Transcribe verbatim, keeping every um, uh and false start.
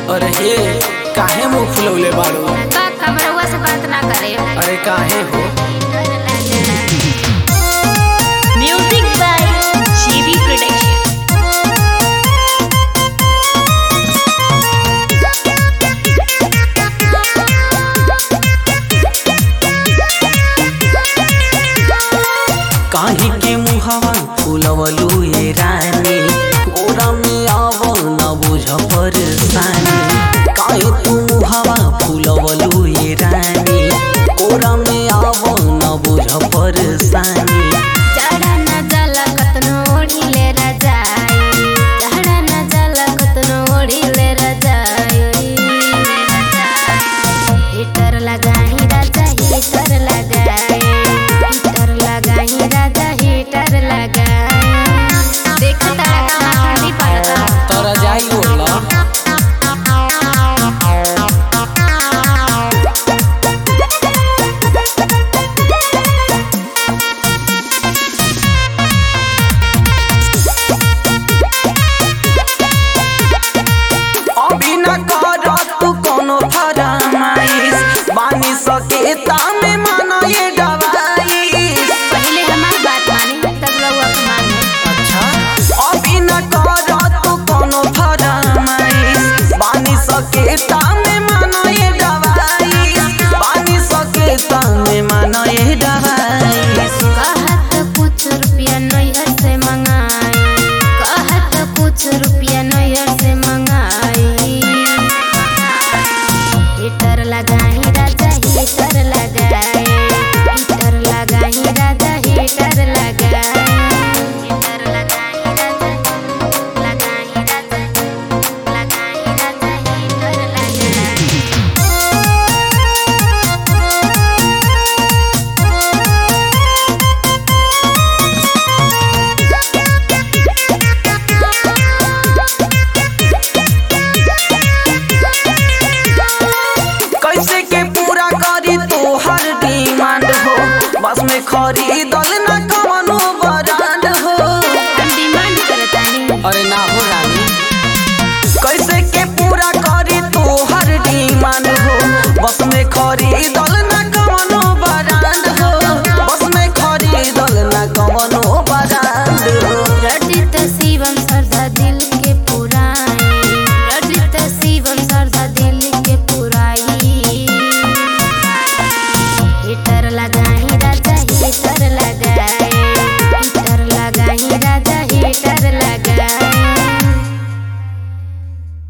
अरे हे काहे मुंह फुलौले बाड़ू? का खबरवा से बात ना करे। अरे काहे हो? Music by GV production. काहे के मुहावा फुलवलू ये रानी, गोरा में आवो न बुझ परेशानी। काहे तू मुहावा फुलवलू ये रानी,